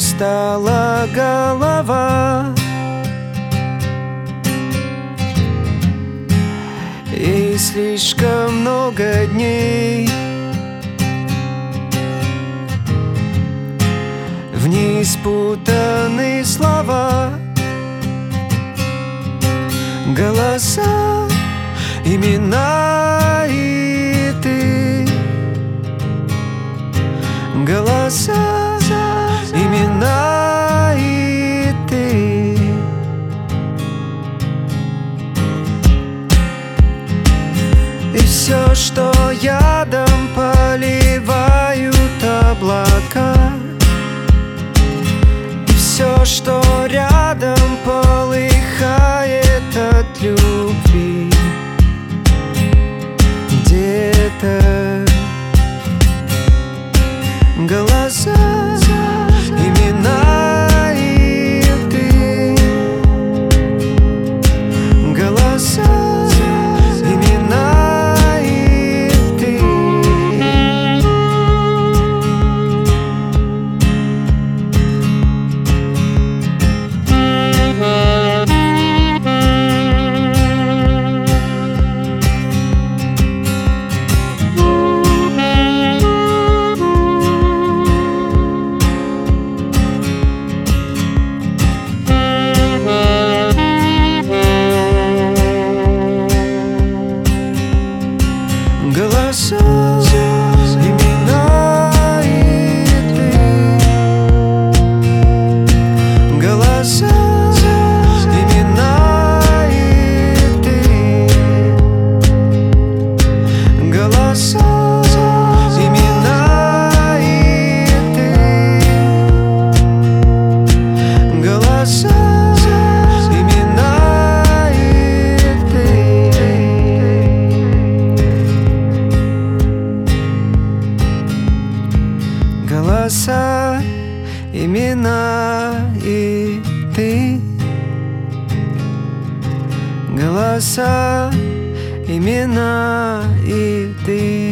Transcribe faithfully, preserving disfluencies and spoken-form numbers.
устала голова, и слишком много дней в ней спутаны слова, голоса, имена и ты. Голоса, имена и ты. И все, что ядом поливают облака, и все, что рядом полыхает от любви, где-то голоса, имена и ты. Голоса, имена и ты. Голоса, имена и ты. Голоса, имена и ты. Голоса, имена и ты. Голоса, имена и ты. Голоса, имена и ты. Голоса, имена и ты.